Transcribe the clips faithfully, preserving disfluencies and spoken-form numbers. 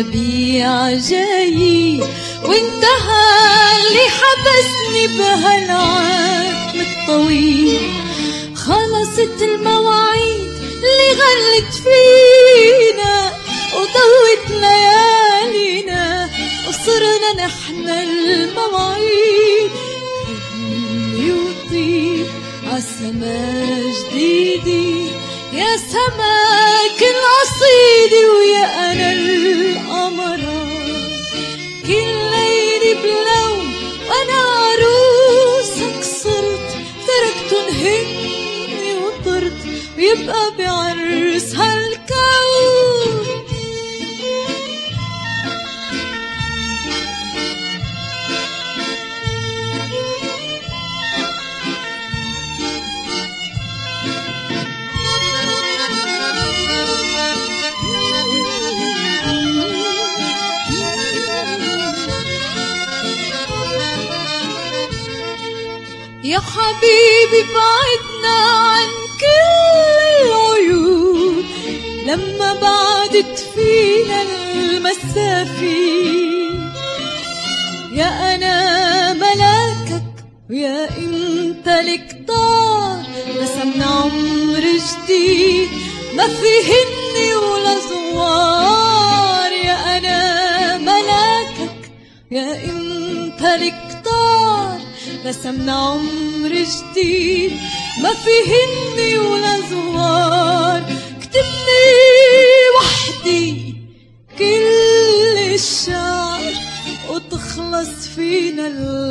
ربيع جاي وانتهى اللي حبسني بهالعام الطويل. خلصت المواعيد اللي غلت فينا وضوت ليالينا وصرنا نحن المواعيد. خدني وطير عالسما جديدي يا سماك القصيدة ويا أنا القمرة. كل ليلة بلون وأنا عروسك صرت تركتن هني وطرت ويبقى بعرس هالكون. يا حبيبي بعدنا عن كل العيون لما بعدت فينا المسافين. يا أنا ملاكك ويا أنت الكتار رسمنا عمر جديد ما فيهن ولا زوار. يا أنا ملاكك يا أنت الكتار رسمنا عمر جديد ما فيهن ولا زوار. كتبني وحدي كل الشعر وتخلص فينا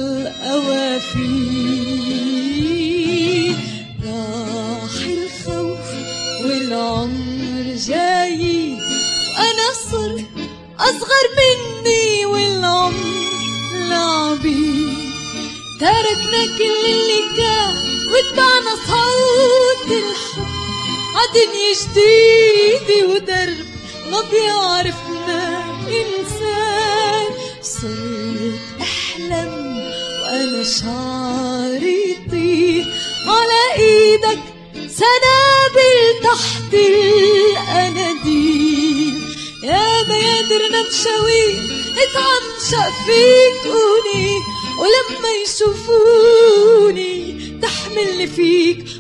القوافي. راح الخوف والعمر جاي وأنا صرت أصغر مني والعمر لعبي. تركنا كل اللي كان واتبعنا صوت الحب عدنيا جديدة ودرب ما بيعرفنا إنسان. صرت أحلم وأنا شعري يطير على إيدك سنابل تحت الأناديل. يا بيادرنا مشاوير اتعمشق فيكوني ولما يشوفوني تحملني فيك